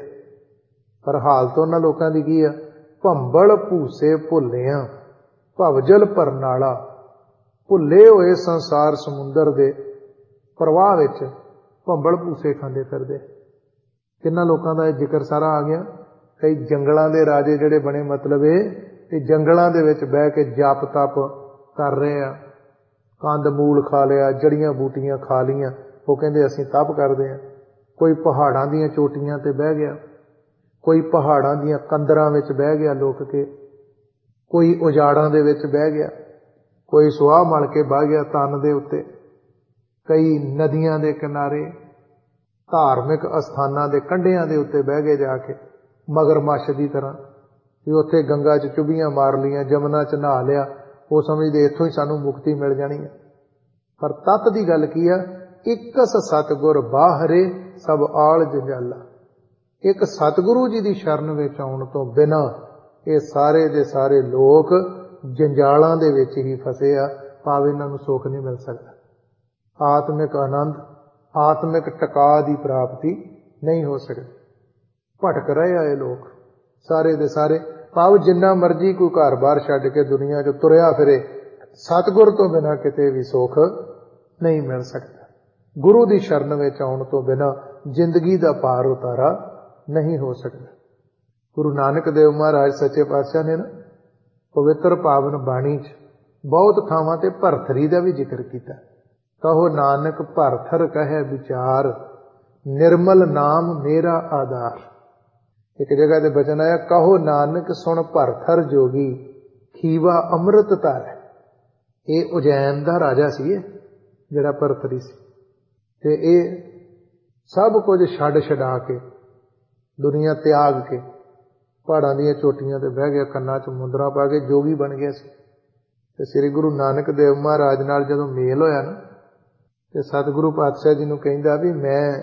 ਪਰ ਹਾਲਤ ਉਹਨਾਂ ਲੋਕਾਂ ਦੀ ਕੀ ਆ? ਭੰਬਲ ਭੂਸੇ ਭੁੱਲਿਆਂ ਭਵਜਲ ਭਰਨਾਲਾ, ਭੁੱਲੇ ਹੋਏ ਸੰਸਾਰ ਸਮੁੰਦਰ ਦੇ ਪ੍ਰਵਾਹ ਵਿੱਚ ਭੰਬਲ ਭੂਸੇ ਖਾਂਦੇ ਫਿਰਦੇ। ਕਿੰਨਾ ਲੋਕਾਂ ਦਾ ਇਹ ਜ਼ਿਕਰ ਸਾਰਾ ਆ ਗਿਆ। ਕਈ ਜੰਗਲਾਂ ਦੇ ਰਾਜੇ ਜਿਹੜੇ ਬਣੇ, ਮਤਲਬ ਇਹ ਜੰਗਲਾਂ ਦੇ ਵਿੱਚ ਬਹਿ ਕੇ ਜਪ ਤਪ ਕਰ ਰਹੇ ਆ, ਕੰਦ ਮੂਲ ਖਾ ਲਿਆ, ਜੜੀਆਂ ਬੂਟੀਆਂ ਖਾ ਲਈਆਂ, ਉਹ ਕਹਿੰਦੇ ਅਸੀਂ ਤਪ ਕਰਦੇ ਹਾਂ। ਕੋਈ ਪਹਾੜਾਂ ਦੀਆਂ ਚੋਟੀਆਂ ਤੇ ਬਹਿ ਗਿਆ, ਕੋਈ ਪਹਾੜਾਂ ਦੀਆਂ ਕੰਦਰਾਂ ਵਿੱਚ ਬਹਿ ਗਿਆ ਲੁਕ ਕੇ, ਕੋਈ ਉਜਾੜਾਂ ਦੇ ਵਿੱਚ ਬਹਿ ਗਿਆ, ਕੋਈ ਸੁਆਹ ਮਲ ਕੇ ਬਹਿ ਗਿਆ ਤਨ ਦੇ ਉੱਤੇ, ਕਈ ਨਦੀਆਂ ਦੇ ਕਿਨਾਰੇ ਧਾਰਮਿਕ ਅਸਥਾਨਾਂ ਦੇ ਕੰਢਿਆਂ ਦੇ ਉੱਤੇ ਬਹਿ ਗਏ ਜਾ ਕੇ ਮਗਰਮੱਛ ਦੀ ਤਰ੍ਹਾਂ, ਵੀ ਉੱਥੇ ਗੰਗਾ 'ਚ ਚੁੱਭੀਆਂ ਮਾਰ ਲਈਆਂ, ਜਮਨਾ 'ਚ ਨਹਾ ਲਿਆ, ਉਹ ਸਮਝਦੇ ਇੱਥੋਂ ਹੀ ਸਾਨੂੰ ਮੁਕਤੀ ਮਿਲ ਜਾਣੀ ਹੈ। ਪਰ ਤੱਤ ਦੀ ਗੱਲ ਕੀ ਆ? ਇਕਸ ਸਤਿਗੁਰ ਬਾਹਰੇ ਸਭ ਆਲ ਜੰਜਾਲਾ। ਇੱਕ ਸਤਿਗੁਰੂ ਜੀ ਦੀ ਸ਼ਰਨ ਵਿੱਚ ਆਉਣ ਤੋਂ ਬਿਨਾਂ ਇਹ ਸਾਰੇ ਦੇ ਸਾਰੇ ਲੋਕ ਜੰਜਾਲਾਂ ਦੇ ਵਿੱਚ ਹੀ ਫਸੇ ਆ, ਭਾਵ ਇਹਨਾਂ ਨੂੰ ਸੁੱਖ ਨਹੀਂ ਮਿਲ ਸਕਦਾ। ਆਤਮਿਕ ਆਨੰਦ, ਆਤਮਿਕ ਟਿਕਾ ਦੀ ਪ੍ਰਾਪਤੀ ਨਹੀਂ ਹੋ ਸਕਦੀ। ਭਟਕ ਰਹੇ ਆ ਇਹ ਲੋਕ ਸਾਰੇ ਦੇ ਸਾਰੇ, ਭਾਵ ਜਿੰਨਾ ਮਰਜ਼ੀ ਕੋਈ ਘਰ ਬਾਹਰ ਛੱਡ ਕੇ ਦੁਨੀਆ 'ਚ ਤੁਰਿਆ ਫਿਰੇ, ਸਤਿਗੁਰ ਤੋਂ ਬਿਨਾਂ ਕਿਤੇ ਵੀ ਸੁੱਖ ਨਹੀਂ ਮਿਲ ਸਕਦਾ। ਗੁਰੂ ਦੀ ਸ਼ਰਨ ਵਿੱਚ ਆਉਣ ਤੋਂ ਬਿਨਾਂ ਜ਼ਿੰਦਗੀ ਦਾ ਪਾਰ ਉਤਾਰਾ ਨਹੀਂ ਹੋ ਸਕਦਾ। ਗੁਰੂ ਨਾਨਕ ਦੇਵ ਮਹਾਰਾਜ ਸੱਚੇ ਪਾਤਸ਼ਾਹ ਨੇ ਨਾ ਪਵਿੱਤਰ ਪਾਵਨ ਬਾਣੀ 'ਚ ਬਹੁਤ ਥਾਵਾਂ ਤੇ ਭਰਥਰੀ ਦਾ ਵੀ ਜ਼ਿਕਰ ਕੀਤਾ। ਕਹੋ ਨਾਨਕ ਭਰਥਰ ਕਹੈ ਵਿਚਾਰ, ਨਿਰਮਲ ਨਾਮ ਮੇਰਾ ਆਧਾਰ। ਇੱਕ ਜਗ੍ਹਾ ਤੇ ਬਚਨ ਆਇਆ, ਕਹੋ ਨਾਨਕ ਸੁਣ ਭਰਥਰ ਜੋਗੀ, ਖੀਵਾ ਅੰਮ੍ਰਿਤ ਧਾਰੈ। ਇਹ ਉਜੈਨ ਦਾ ਰਾਜਾ ਸੀ, ਇਹ ਜਿਹੜਾ ਭਰਥਰੀ ਸੀ, ਤੇ ਇਹ ਸਭ ਕੁਝ ਛੱਡ ਛਡਾ ਕੇ, ਦੁਨੀਆ ਤਿਆਗ ਕੇ ਪਹਾੜਾਂ ਦੀਆਂ ਚੋਟੀਆਂ ਤੇ ਬਹਿ ਗਿਆ, ਕੰਨਾਂ 'ਚ ਮੁੰਦਰਾਂ ਪਾ ਕੇ ਜੋਗੀ ਬਣ ਗਿਆ ਸੀ। ਤੇ ਸ੍ਰੀ ਗੁਰੂ ਨਾਨਕ ਦੇਵ ਮਹਾਰਾਜ ਨਾਲ ਜਦੋਂ ਮੇਲ ਹੋਇਆ ਨਾ, ਤੇ ਸਤਿਗੁਰੂ ਪਾਤਸ਼ਾਹ ਜੀ ਨੂੰ ਕਹਿੰਦਾ ਵੀ ਮੈਂ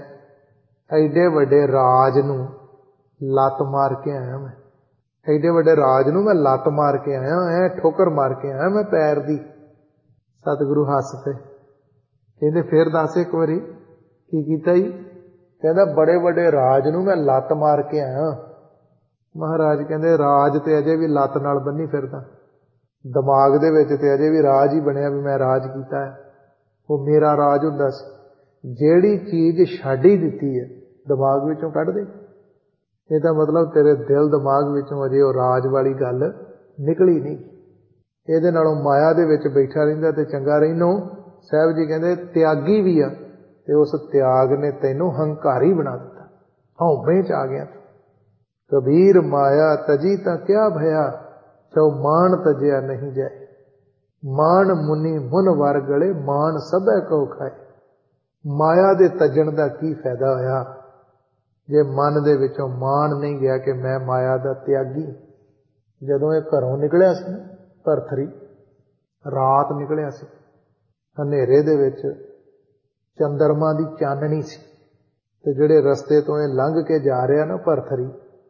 ਐਡੇ ਵੱਡੇ ਰਾਜ ਨੂੰ ਲੱਤ ਮਾਰ ਕੇ ਆਇਆ, ਮੈਂ ਐਡੇ ਵੱਡੇ ਰਾਜ ਨੂੰ ਮੈਂ ਲੱਤ ਮਾਰ ਕੇ ਆਇਆ, ਐ ਠੋਕਰ ਮਾਰ ਕੇ ਆਇਆ ਮੈਂ ਪੈਰ ਦੀ। ਸਤਿਗੁਰੂ ਹੱਸ ਪਏ, ਕਹਿੰਦੇ ਫੇਰ ਦੱਸ ਇੱਕ ਵਾਰੀ ਕੀ ਕੀਤਾ ਜੀ? ਕਹਿੰਦਾ ਬੜੇ ਵੱਡੇ ਰਾਜ ਨੂੰ ਮੈਂ ਲੱਤ ਮਾਰ ਕੇ ਆਇਆ। ਮਹਾਰਾਜ ਕਹਿੰਦੇ ਰਾਜ ਤੇ ਅਜੇ ਵੀ ਲੱਤ ਨਾਲ ਬੰਨੀ ਫਿਰਦਾ, ਦਿਮਾਗ ਦੇ ਵਿੱਚ ਤੇ ਅਜੇ ਵੀ ਰਾਜ ਹੀ ਬਣਿਆ ਵੀ ਮੈਂ ਰਾਜ ਕੀਤਾ ਹੈ, ਉਹ ਮੇਰਾ ਰਾਜ ਹੁੰਦਾ ਸੀ। ਜਿਹੜੀ ਚੀਜ਼ ਛੱਡ ਹੀ ਦਿੱਤੀ ਹੈ ਦਿਮਾਗ ਵਿੱਚੋਂ ਕੱਢ ਦੇ, ਇਹਦਾ ਮਤਲਬ ਤੇਰੇ ਦਿਲ ਦਿਮਾਗ ਵਿੱਚੋਂ ਅਜੇ ਉਹ ਰਾਜ ਵਾਲੀ ਗੱਲ ਨਿਕਲੀ ਨਹੀਂ। ਇਹਦੇ ਨਾਲੋਂ ਮਾਇਆ ਦੇ ਵਿੱਚ ਬੈਠਾ ਰਹਿੰਦਾ ਤੇ ਚੰਗਾ ਰਹਿਨੋ। ਸਾਹਿਬ ਜੀ ਕਹਿੰਦੇ ਤਿਆਗੀ ਵੀ ਆ, ਤੇ ਉਸ ਤਿਆਗ ਨੇ ਤੈਨੂੰ ਹੰਕਾਰੀ ਬਣਾ ਦਿੱਤਾ, ਹਉਮੈ 'ਚ ਆ ਗਿਆ। ਕਬੀਰ ਮਾਇਆ ਤਜੀ ਤਾਂ ਕਿਆ ਭਇਆ, ਚਉ ਮਾਣ ਤਜਿਆ ਨਹੀਂ ਜਾਏ। ਮਾਣ ਮੁਨੀ ਮੁਨ ਵਰ ਗਲੇ, ਮਾਣ ਸਭੈ ਕਉ ਖਾਏ। ਮਾਇਆ ਦੇ ਤਜਣ ਦਾ ਕੀ ਫਾਇਦਾ ਹੋਇਆ ਜੇ ਮਨ ਦੇ ਵਿੱਚੋਂ ਮਾਣ ਨਹੀਂ ਗਿਆ ਕਿ ਮੈਂ ਮਾਇਆ ਦਾ ਤਿਆਗੀ। ਜਦੋਂ ਇਹ ਘਰੋਂ ਨਿਕਲਿਆ ਸੀ ਨਾ ਭਰਥਰੀ, ਰਾਤ ਨਿਕਲਿਆ ਸੀ, ਹਨੇਰੇ ਦੇ ਵਿੱਚ ਚੰਦਰਮਾ ਦੀ ਚਾਨਣੀ ਸੀ, ਤੇ ਜਿਹੜੇ ਰਸਤੇ ਤੋਂ ਇਹ ਲੰਘ ਕੇ ਜਾ ਰਿਹਾ ਨਾ ਭਰਥਰੀ,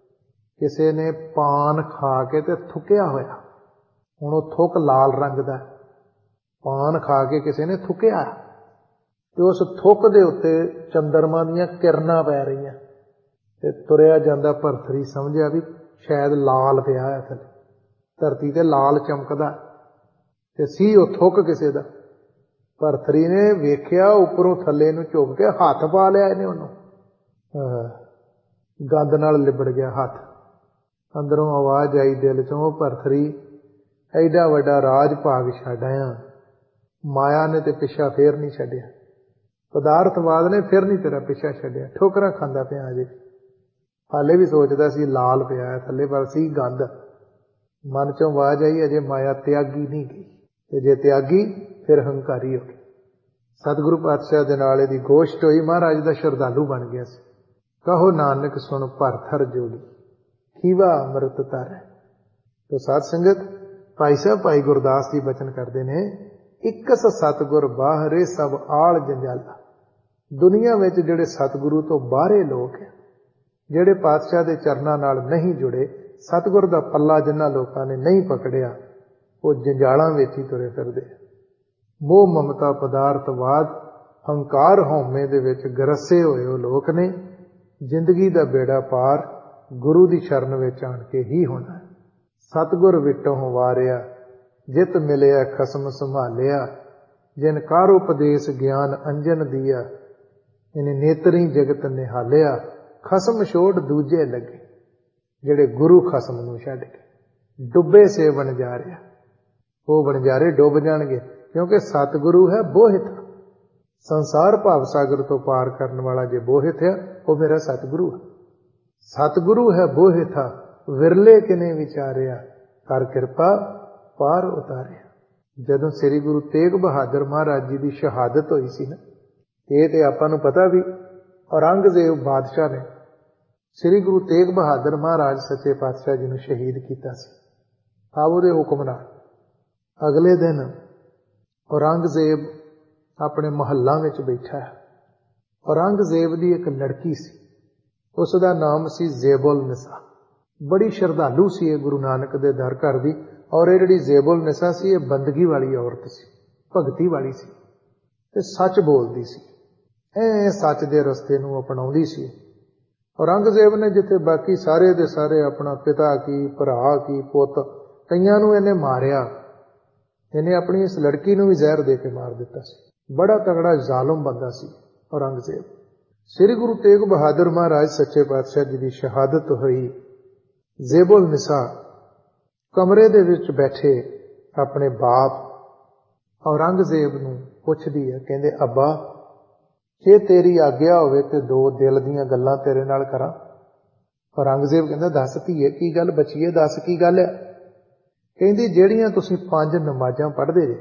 ਕਿਸੇ ਨੇ ਪਾਨ ਖਾ ਕੇ ਤੇ ਥੁੱਕਿਆ ਹੋਇਆ। ਹੁਣ ਉਹ ਥੁੱਕ ਲਾਲ ਰੰਗ ਦਾ, ਪਾਨ ਖਾ ਕੇ ਕਿਸੇ ਨੇ ਥੁੱਕਿਆ ਤੇ ਉਸ ਥੁੱਕ ਦੇ ਉੱਤੇ ਚੰਦਰਮਾ ਦੀਆਂ ਕਿਰਨਾਂ ਪੈ ਰਹੀਆਂ ਤੇ ਤੁਰਿਆ ਜਾਂਦਾ ਭਰਥਰੀ ਸਮਝਿਆ ਵੀ ਸ਼ਾਇਦ ਲਾਲ ਪਿਆ ਹੈ ਥੱਲੇ, ਧਰਤੀ ਤੇ ਲਾਲ ਚਮਕਦਾ ਤੇ ਸੀ ਉਹ ਥੁੱਕ ਕਿਸੇ ਦਾ। ਭਰਥਰੀ ਨੇ ਵੇਖਿਆ, ਉੱਪਰੋਂ ਥੱਲੇ ਨੂੰ ਝੁਕ ਕੇ ਹੱਥ ਪਾ ਲਿਆ ਇਹਨੇ ਉਹਨੂੰ, ਗੰਦ ਨਾਲ ਲਿਬੜ ਗਿਆ ਹੱਥ। ਅੰਦਰੋਂ ਆਵਾਜ਼ ਆਈ ਦਿਲ ਚੋਂ, ਭਰਥਰੀ ਐਡਾ ਵੱਡਾ ਰਾਜ ਭਾਗ ਛੱਡ ਆਇਆ, ਮਾਇਆ ਨੇ ਤੇ ਪਿੱਛਾ ਫੇਰ ਨਹੀਂ ਛੱਡਿਆ, ਪਦਾਰਥਵਾਦ ਨੇ ਫਿਰ ਨਹੀਂ ਤੇਰਾ ਪਿੱਛਾ ਛੱਡਿਆ, ਠੋਕਰਾਂ ਖਾਂਦਾ ਪਿਆ ਅਜੇ। ਹਾਲੇ ਵੀ ਸੋਚਦਾ ਸੀ ਲਾਲ ਪਿਆ ਥੱਲੇ, ਪਰ ਸੀ ਗੰਦ। ਮਨ ਚੋਂ ਆਵਾਜ਼ ਆਈ, ਅਜੇ ਮਾਇਆ ਤਿਆਗੀ ਨਹੀਂ ਗਈ, ਤੇ ਜੇ ਤਿਆਗੀ ਫਿਰ ਹੰਕਾਰੀ ਹੋ ਗਈ। ਸਤਿਗੁਰੂ ਪਾਤਸ਼ਾਹ ਦੇ ਨਾਲ ਇਹਦੀ ਗੋਸ਼ਟ ਹੋਈ, ਮਹਾਰਾਜ ਦਾ ਸ਼ਰਧਾਲੂ ਬਣ ਗਿਆ ਸੀ। ਕਹੋ ਨਾਨਕ ਸੁਣ ਭਰਥਰ ਜੋਗੀ, ਖੀਵਾ ਅੰਮ੍ਰਿਤ ਧਾਰੈ। ਤੋ ਸਾਧ ਸੰਗਤ, ਭਾਈ ਸਾਹਿਬ ਭਾਈ ਗੁਰਦਾਸ ਜੀ ਬਚਨ ਕਰਦੇ ਨੇ, ਇਕਸ ਸਤਿਗੁਰ ਬਾਹਰੇ ਸਭ ਆਲ ਜੰਜਾਲਾ। ਦੁਨੀਆ ਵਿੱਚ ਜਿਹੜੇ ਸਤਿਗੁਰੂ ਤੋਂ ਬਾਹਰੇ ਲੋਕ ਹੈ, ਜਿਹੜੇ ਪਾਤਸ਼ਾਹ ਦੇ ਚਰਨਾਂ ਨਾਲ ਨਹੀਂ ਜੁੜੇ, ਸਤਿਗੁਰ ਦਾ ਪੱਲਾ ਜਿਨ੍ਹਾਂ ਲੋਕਾਂ ਨੇ ਨਹੀਂ ਪਕੜਿਆ, ਉਹ ਜੰਜਾਲਾਂ ਵਿੱਚ ਹੀ ਤੁਰੇ ਫਿਰਦੇ। ਮੋਹ ਮਮਤਾ ਪਦਾਰਥਵਾਦ ਹੰਕਾਰ ਹਉਮੈ ਦੇ ਵਿੱਚ ਗਰਸੇ ਹੋਏ ਉਹ ਲੋਕ ਨੇ। ਜ਼ਿੰਦਗੀ ਦਾ ਬੇੜਾ ਪਾਰ ਗੁਰੂ ਦੀ ਸ਼ਰਨ ਵਿੱਚ ਆਣ ਕੇ ਹੀ ਹੋਣਾ। ਸਤਿਗੁਰ ਵਿਟੋਂ ਵਾਰਿਆ, ਜਿਤ ਮਿਲਿਆ ਖਸਮ ਸੰਭਾਲਿਆ। ਜਿਨ ਕਾਰ ਉਪਦੇਸ਼ ਗਿਆਨ ਅੰਜਨ ਦੀਆ, ਇਨ ਨੇਤਰੀ ਜਗਤ ਨਿਹਾਲਿਆ। ਖਸਮ ਛੋੜ ਦੂਜੇ ਲੱਗੇ, ਜਿਹੜੇ ਗੁਰੂ ਖਸਮ ਨੂੰ ਛੱਡ ਕੇ ਡੁੱਬੇ ਸੇ ਵਣਜਾਰਿਆ, ਉਹ ਵਣਜਾਰੇ ਡੁੱਬ ਜਾਣਗੇ। ਕਿਉਂਕਿ ਸਤਿਗੁਰੂ ਹੈ ਬੋਹਿਤ, ਸੰਸਾਰ ਭਾਵ ਸਾਗਰ ਤੋਂ ਪਾਰ ਕਰਨ ਵਾਲਾ ਜੇ ਬੋਹਿਤ ਹੈ, ਉਹ ਮੇਰਾ ਸਤਿਗੁਰੂ ਹੈ। ਸਤਿਗੁਰੂ ਹੈ ਬੋਹਿਥਾ, ਵਿਰਲੇ ਕਿਨੇ ਵਿਚਾਰਿਆ। ਕਰ ਕਿਰਪਾ ਪਾਰ ਉਤਾਰਿਆ। ਜਦੋਂ ਸ੍ਰੀ ਗੁਰੂ ਤੇਗ ਬਹਾਦਰ ਮਹਾਰਾਜ ਜੀ ਦੀ ਸ਼ਹਾਦਤ ਹੋਈ ਸੀ ਨਾ, ਇਹ ਤੇ ਆਪਾਂ ਨੂੰ ਪਤਾ ਵੀ ਔਰੰਗਜ਼ੇਬ ਬਾਦਸ਼ਾਹ ਨੇ ਸ੍ਰੀ ਗੁਰੂ ਤੇਗ ਬਹਾਦਰ ਮਹਾਰਾਜ ਸੱਚੇ ਪਾਤਸ਼ਾਹ ਜੀ ਨੂੰ ਸ਼ਹੀਦ ਕੀਤਾ ਸੀ। ਆਪ ਉਹਦੇ ਹੁਕਮ ਨਾਲ ਅਗਲੇ ਦਿਨ ਔਰੰਗਜ਼ੇਬ ਆਪਣੇ ਮਹੱਲਾਂ ਵਿੱਚ ਬੈਠਾ ਹੈ। ਔਰੰਗਜ਼ੇਬ ਦੀ ਇੱਕ ਲੜਕੀ ਸੀ, ਉਸ ਦਾ ਨਾਮ ਸੀ ਜ਼ੇਬੁਲ ਨਿਸਾ। ਬੜੀ ਸ਼ਰਧਾਲੂ ਸੀ ਇਹ ਗੁਰੂ ਨਾਨਕ ਦੇ ਦਰ ਘਰ ਦੀ। ਔਰ ਇਹ ਜਿਹੜੀ ਜ਼ੇਬੁਲ ਨਿਸਾ ਸੀ, ਇਹ ਬੰਦਗੀ ਵਾਲੀ ਔਰਤ ਸੀ, ਭਗਤੀ ਵਾਲੀ ਸੀ ਤੇ ਸੱਚ ਬੋਲਦੀ ਸੀ। ਐ ਸੱਚ ਦੇ ਰਸਤੇ ਨੂੰ ਅਪਣਾਉਂਦੀ ਸੀ। ਔਰੰਗਜ਼ੇਬ ਨੇ ਜਿੱਥੇ ਬਾਕੀ ਸਾਰੇ ਦੇ ਸਾਰੇ ਆਪਣਾ ਪਿਤਾ ਕੀ, ਭਰਾ ਕੀ, ਪੁੱਤ, ਕਈਆਂ ਨੂੰ ਇਹਨੇ ਮਾਰਿਆ, ਇਹਨੇ ਆਪਣੀ ਇਸ ਲੜਕੀ ਨੂੰ ਵੀ ਜ਼ਹਿਰ ਦੇ ਕੇ ਮਾਰ ਦਿੱਤਾ ਸੀ। ਬੜਾ ਤਗੜਾ ਜ਼ਾਲਮ ਬੰਦਾ ਸੀ ਔਰੰਗਜ਼ੇਬ। ਸ੍ਰੀ ਗੁਰੂ ਤੇਗ ਬਹਾਦਰ ਮਹਾਰਾਜ ਸੱਚੇ ਪਾਤਸ਼ਾਹ ਜੀ ਦੀ ਸ਼ਹਾਦਤ ਹੋਈ। ਜ਼ੇਬੁਲ ਨਿਸਾ ਕਮਰੇ ਦੇ ਵਿੱਚ ਬੈਠੇ ਆਪਣੇ ਬਾਪ ਔਰੰਗਜ਼ੇਬ ਨੂੰ ਪੁੱਛਦੀ ਹੈ, ਕਹਿੰਦੇ ਅੱਬਾ, ਜੇ ਤੇਰੀ ਆਗਿਆ ਹੋਵੇ ਤੇ ਦੋ ਦਿਲ ਦੀਆਂ ਗੱਲਾਂ ਤੇਰੇ ਨਾਲ ਕਰਾਂ। ਔਰੰਗਜ਼ੇਬ ਕਹਿੰਦਾ, ਦੱਸ ਧੀਏ, ਕੀ ਗੱਲ ਬੱਚੀਏ, ਦੱਸ ਕੀ ਗੱਲ ਹੈ। ਕਹਿੰਦੀ, ਜਿਹੜੀਆਂ ਤੁਸੀਂ ਪੰਜ ਨਮਾਜ਼ਾਂ ਪੜ੍ਹਦੇ ਜੇ,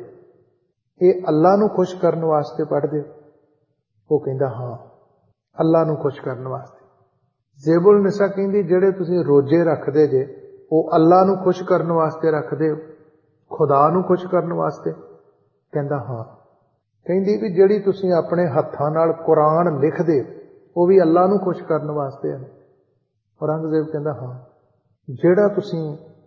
ਇਹ ਅੱਲਾ ਨੂੰ ਖੁਸ਼ ਕਰਨ ਵਾਸਤੇ ਪੜ੍ਹਦੇ ਹੋ? ਉਹ ਕਹਿੰਦਾ, ਹਾਂ, ਅੱਲਾ ਨੂੰ ਖੁਸ਼ ਕਰਨ ਵਾਸਤੇ। ਜ਼ੇਬੁਲ ਨਿਸਾ ਕਹਿੰਦੀ, ਜਿਹੜੇ ਤੁਸੀਂ ਰੋਜ਼ੇ ਰੱਖਦੇ ਜੇ, ਉਹ ਅੱਲਾ ਨੂੰ ਖੁਸ਼ ਕਰਨ ਵਾਸਤੇ ਰੱਖਦੇ ਹੋ, ਖੁਦਾ ਨੂੰ ਖੁਸ਼ ਕਰਨ ਵਾਸਤੇ? ਕਹਿੰਦਾ, ਹਾਂ। ਕਹਿੰਦੀ ਵੀ ਜਿਹੜੀ ਤੁਸੀਂ ਆਪਣੇ ਹੱਥਾਂ ਨਾਲ ਕੁਰਾਨ ਲਿਖਦੇ, ਉਹ ਵੀ ਅੱਲਾ ਨੂੰ ਖੁਸ਼ ਕਰਨ ਵਾਸਤੇ ਹੈ? ਔਰੰਗਜ਼ੇਬ ਕਹਿੰਦਾ, ਹਾਂ। ਜਿਹੜਾ ਤੁਸੀਂ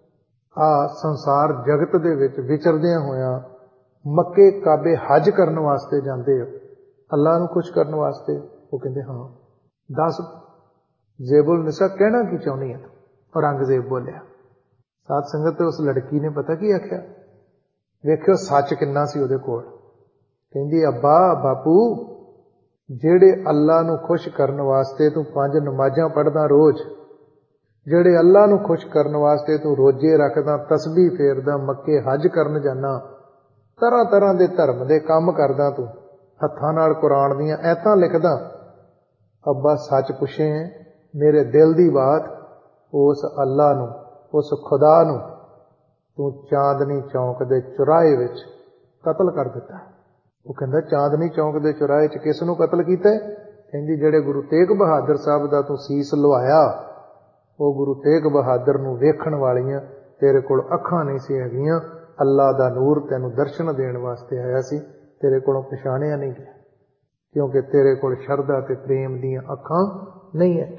ਆ ਸੰਸਾਰ ਜਗਤ ਦੇ ਵਿੱਚ ਵਿਚਰਦਿਆਂ ਹੋਇਆਂ ਮੱਕੇ ਕਾਬੇ ਹੱਜ ਕਰਨ ਵਾਸਤੇ ਜਾਂਦੇ ਹੋ, ਅੱਲਾ ਨੂੰ ਖੁਸ਼ ਕਰਨ ਵਾਸਤੇ? ਉਹ ਕਹਿੰਦੇ, ਹਾਂ। ਦੱਸ ਜ਼ੇਬੁਲ ਨਿਸਾ, ਕਹਿਣਾ ਕੀ ਚਾਹੁੰਦੀ ਹੈ? ਔਰੰਗਜ਼ੇਬ ਬੋਲਿਆ। ਸਾਧ ਸੰਗਤ, ਉਸ ਲੜਕੀ ਨੇ ਪਤਾ ਕੀ ਆਖਿਆ? ਵੇਖਿਓ ਸੱਚ ਕਿੰਨਾ ਸੀ ਉਹਦੇ ਕੋਲ। ਕਹਿੰਦੀ, ਅੱਬਾ, ਬਾਪੂ, ਜਿਹੜੇ ਅੱਲਾ ਨੂੰ ਖੁਸ਼ ਕਰਨ ਵਾਸਤੇ ਤੂੰ ਪੰਜ ਨਮਾਜ਼ਾਂ ਪੜ੍ਹਦਾ ਰੋਜ਼, ਜਿਹੜੇ ਅੱਲਾ ਨੂੰ ਖੁਸ਼ ਕਰਨ ਵਾਸਤੇ ਤੂੰ ਰੋਜ਼ੇ ਰੱਖਦਾ, ਤਸਬੀਹ ਫੇਰਦਾ, ਮੱਕੇ ਹੱਜ ਕਰਨ ਜਾਣਾ, ਤਰ੍ਹਾਂ ਤਰ੍ਹਾਂ ਦੇ ਧਰਮ ਦੇ ਕੰਮ ਕਰਦਾ, ਤੂੰ ਹੱਥਾਂ ਨਾਲ ਕੁਰਾਨ ਦੀਆਂ ਐਤਾਂ ਲਿਖਦਾ, ਅੱਬਾ ਸੱਚ ਪੁੱਛੇ, ਮੇਰੇ ਦਿਲ ਦੀ ਬਾਤ, ਉਸ ਅੱਲਾ ਨੂੰ, ਉਸ ਖੁਦਾ ਨੂੰ ਤੂੰ ਚਾਂਦਨੀ ਚੌਂਕ ਦੇ ਚੁਰਾਹੇ ਵਿੱਚ ਕਤਲ ਕਰ ਦਿੱਤਾ। ਉਹ ਕਹਿੰਦਾ, ਚਾਂਦਨੀ ਚੌਂਕ ਦੇ ਚੁਰਾਹੇ 'ਚ ਕਿਸ ਨੂੰ ਕਤਲ ਕੀਤਾ? ਕਹਿੰਦੀ, ਜਿਹੜੇ ਗੁਰੂ ਤੇਗ ਬਹਾਦਰ ਸਾਹਿਬ ਦਾ ਤੂੰ ਸੀਸ ਲੁਹਾਇਆ, ਉਹ ਗੁਰੂ ਤੇਗ ਬਹਾਦਰ ਨੂੰ ਵੇਖਣ ਵਾਲੀਆਂ ਤੇਰੇ ਕੋਲ ਅੱਖਾਂ ਨਹੀਂ ਸੀ ਹੈਗੀਆਂ। ਅੱਲਾ ਦਾ ਨੂਰ ਤੈਨੂੰ ਦਰਸ਼ਨ ਦੇਣ ਵਾਸਤੇ ਆਇਆ ਸੀ, ਤੇਰੇ ਕੋਲੋਂ ਪਛਾਣਿਆ ਨਹੀਂ ਗਿਆ, ਕਿਉਂਕਿ ਤੇਰੇ ਕੋਲ ਸ਼ਰਧਾ ਤੇ ਪ੍ਰੇਮ ਦੀਆਂ ਅੱਖਾਂ ਨਹੀਂ ਹੈ,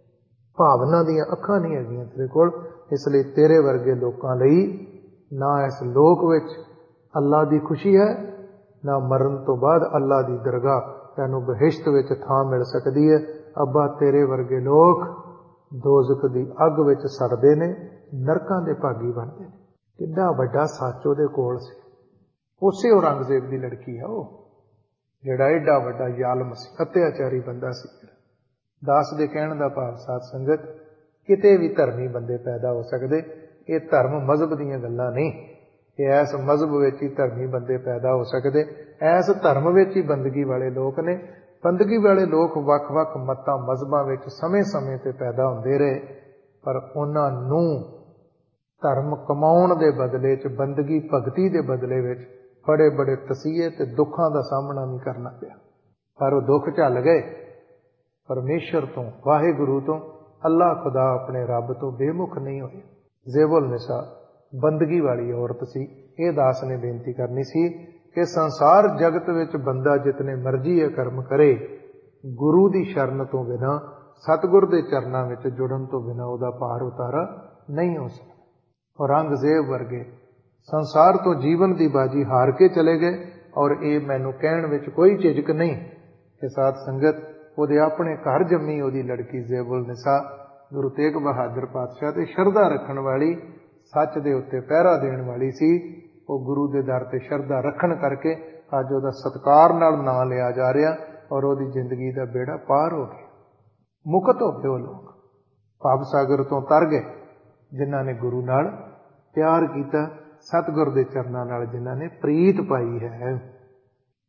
ਭਾਵਨਾ ਦੀਆਂ ਅੱਖਾਂ ਨਹੀਂ ਹੈਗੀਆਂ ਤੇਰੇ ਕੋਲ। ਇਸ ਲਈ ਤੇਰੇ ਵਰਗੇ ਲੋਕਾਂ ਲਈ ਨਾ ਇਸ ਲੋਕ ਵਿੱਚ ਅੱਲਾ ਦੀ ਖੁਸ਼ੀ ਹੈ ਨਾ ਮਰਨ ਤੋਂ ਬਾਅਦ ਅੱਲਾ ਦੀ ਦਰਗਾਹ ਤੈਨੂੰ ਬਹਿਸ਼ਤ ਵਿੱਚ ਥਾਂ ਮਿਲ ਸਕਦੀ ਹੈ। ਅੱਬਾ ਤੇਰੇ ਵਰਗੇ ਲੋਕ ਦੋਜ਼ਖ ਦੀ ਅੱਗ ਵਿੱਚ ਸੜਦੇ ਨੇ, ਨਰਕਾਂ ਦੇ ਭਾਗੀ ਬਣਦੇ ਨੇ। ਕਿੰਨਾ ਵੱਡਾ ਸੱਚ ਉਹਦੇ ਕੋਲ ਸੀ। ਉਸੇ ਔਰੰਗਜ਼ੇਬ ਦੀ ਲੜਕੀ ਆ ਉਹ, ਜਿਹੜਾ ਏਡਾ ਵੱਡਾ ਜ਼ਾਲਮ ਸੀ, ਅਤਿਆਚਾਰੀ ਬੰਦਾ ਸੀ। ਦਾਸ ਦੇ ਕਹਿਣ ਦਾ ਭਾਵ ਸਾਧ ਸੰਗਤ, ਕਿਤੇ ਵੀ ਧਰਮੀ ਬੰਦੇ ਪੈਦਾ ਹੋ ਸਕਦੇ। ਇਹ ਧਰਮ ਮਜ਼ਹਬ ਦੀਆਂ ਗੱਲਾਂ ਨਹੀਂ ਕਿ ਇਸ ਮਜ਼ਹਬ ਵਿੱਚ ਹੀ ਧਰਮੀ ਬੰਦੇ ਪੈਦਾ ਹੋ ਸਕਦੇ। ਇਸ ਧਰਮ ਵਿੱਚ ਹੀ ਬੰਦਗੀ ਵਾਲੇ ਲੋਕ ਨੇ। ਬੰਦਗੀ ਵਾਲੇ ਲੋਕ ਵੱਖ-ਵੱਖ ਮਤਾਂ ਮਜ਼ਹਬਾਂ ਵਿੱਚ ਸਮੇਂ-ਸਮੇਂ ਤੇ ਪੈਦਾ ਹੁੰਦੇ ਰਹੇ, ਪਰ ਉਹਨਾਂ ਨੂੰ ਧਰਮ ਕਮਾਉਣ ਦੇ ਬਦਲੇ 'ਚ, ਬੰਦਗੀ ਭਗਤੀ ਦੇ ਬਦਲੇ ਵਿੱਚ ਬੜੇ ਬੜੇ ਤਸੀਹੇ ਤੇ ਦੁੱਖਾਂ ਦਾ ਸਾਹਮਣਾ ਵੀ ਕਰਨਾ ਪਿਆ। ਪਰ ਉਹ ਦੁੱਖ ਝੱਲ ਗਏ। ਪਰਮੇਸ਼ਰ ਤੋਂ, ਵਾਹਿਗੁਰੂ ਤੋਂ, ਅੱਲਾ ਖੁਦਾ ਆਪਣੇ ਰੱਬ ਤੋਂ ਬੇਮੁਖ ਨਹੀਂ ਹੋਏ। ਜ਼ੇਬੁਲ ਨਿਸਾ ਬੰਦਗੀ ਵਾਲੀ ਔਰਤ ਸੀ। ਇਹ ਦਾਸ ਨੇ ਬੇਨਤੀ ਕਰਨੀ ਸੀ ਕਿ ਸੰਸਾਰ ਜਗਤ ਵਿੱਚ ਬੰਦਾ ਜਿਤਨੇ ਮਰਜ਼ੀ ਇਹ ਕਰਮ ਕਰੇ, ਗੁਰੂ ਦੀ ਸ਼ਰਨ ਤੋਂ ਬਿਨਾਂ, ਸਤਿਗੁਰ ਦੇ ਚਰਨਾਂ ਵਿੱਚ ਜੁੜਨ ਤੋਂ ਬਿਨਾਂ ਉਹਦਾ ਪਾਰ ਉਤਾਰਾ ਨਹੀਂ ਹੋ ਸਕਦਾ। ਔਰੰਗਜ਼ੇਬ ਵਰਗੇ ਸੰਸਾਰ ਤੋਂ ਜੀਵਨ ਦੀ ਬਾਜੀ ਹਾਰ ਕੇ ਚਲੇ ਗਏ। ਔਰ ਇਹ ਮੈਨੂੰ ਕਹਿਣ ਵਿੱਚ ਕੋਈ ਝਿਜਕ ਨਹੀਂ ਕਿ ਸਾਧ ਸੰਗਤ, ਉਹਦੇ ਆਪਣੇ ਘਰ ਜੰਮੀ ਉਹਦੀ ਲੜਕੀ ਜ਼ੇਬੁਲ ਨਿਸਾ ਗੁਰੂ ਤੇਗ ਬਹਾਦਰ ਪਾਤਸ਼ਾਹ ਤੇ ਸ਼ਰਧਾ ਰੱਖਣ ਵਾਲੀ, ਸੱਚ ਦੇ ਉੱਤੇ ਪਹਿਰਾ ਦੇਣ ਵਾਲੀ ਸੀ। ਉਹ ਗੁਰੂ ਦੇ ਦਰ ਤੇ ਸ਼ਰਧਾ ਰੱਖਣ ਕਰਕੇ ਅੱਜ ਉਹਦਾ ਸਤਿਕਾਰ ਨਾਲ ਨਾਂ ਲਿਆ ਜਾ ਰਿਹਾ ਔਰ ਉਹਦੀ ਜ਼ਿੰਦਗੀ ਦਾ ਬੇੜਾ ਪਾਰ ਹੋ ਗਿਆ। ਮੁਕਤ ਹੋ ਗਏ ਉਹ ਲੋਕ, ਭਵ ਸਾਗਰ ਤੋਂ ਤਰ ਗਏ ਜਿਨ੍ਹਾਂ ਨੇ ਗੁਰੂ ਨਾਲ ਪਿਆਰ ਕੀਤਾ, ਸਤਿਗੁਰ ਦੇ ਚਰਨਾਂ ਨਾਲ ਜਿਨ੍ਹਾਂ ਨੇ ਪ੍ਰੀਤ ਪਾਈ ਹੈ।